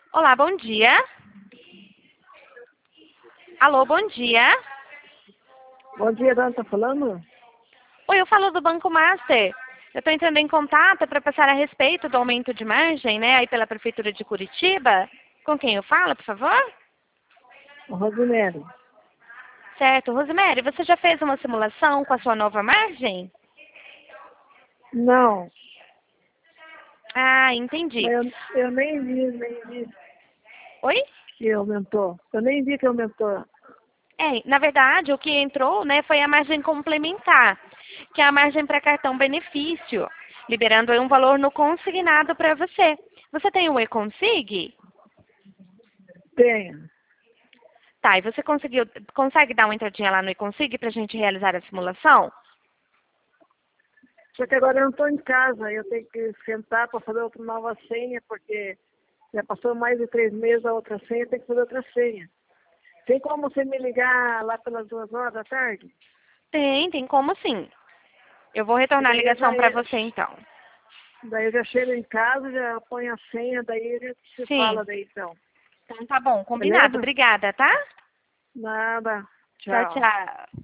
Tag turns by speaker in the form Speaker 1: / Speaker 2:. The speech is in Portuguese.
Speaker 1: Olá, bom dia. Alô, bom dia.
Speaker 2: Bom dia, Dona, tá falando?
Speaker 1: Oi, eu falo do Banco Master. Eu estou entrando em contato para passar a respeito do aumento de margem, né, aí pela Prefeitura de Curitiba. Com quem eu falo, por favor?
Speaker 2: O Rosemary.
Speaker 1: Certo. Rosemary, você já fez uma simulação com a sua nova margem?
Speaker 2: Não,
Speaker 1: Ah,
Speaker 2: mas
Speaker 1: entendi.
Speaker 2: eu nem vi
Speaker 1: Oi?
Speaker 2: que aumentou. Eu nem vi que aumentou.
Speaker 1: É, na verdade, o que entrou, né, foi a margem complementar, que é a margem para cartão benefício, liberando aí um valor no consignado para você. Você tem o e-consig?
Speaker 2: Tenho.
Speaker 1: Tá, e você consegue dar uma entradinha lá no e-consig para a gente realizar a simulação?
Speaker 2: Só que agora eu não estou em casa. Eu tenho que sentar para fazer outra nova senha, porque já passou mais de 3 meses a outra senha, tem que fazer outra senha. Tem como você me ligar lá pelas 2 horas da tarde?
Speaker 1: Tem como sim. Eu vou
Speaker 2: Que
Speaker 1: retornar a
Speaker 2: daí eu
Speaker 1: ligação para você então.
Speaker 2: já chego em casa, já ponho a senha, daí a gente se
Speaker 1: Sim,
Speaker 2: fala daí então.
Speaker 1: então tá bom, combinado.
Speaker 2: Beleza?
Speaker 1: Obrigada, tá?
Speaker 2: Nada.
Speaker 1: Tchau,
Speaker 2: Tchau.
Speaker 1: tchau.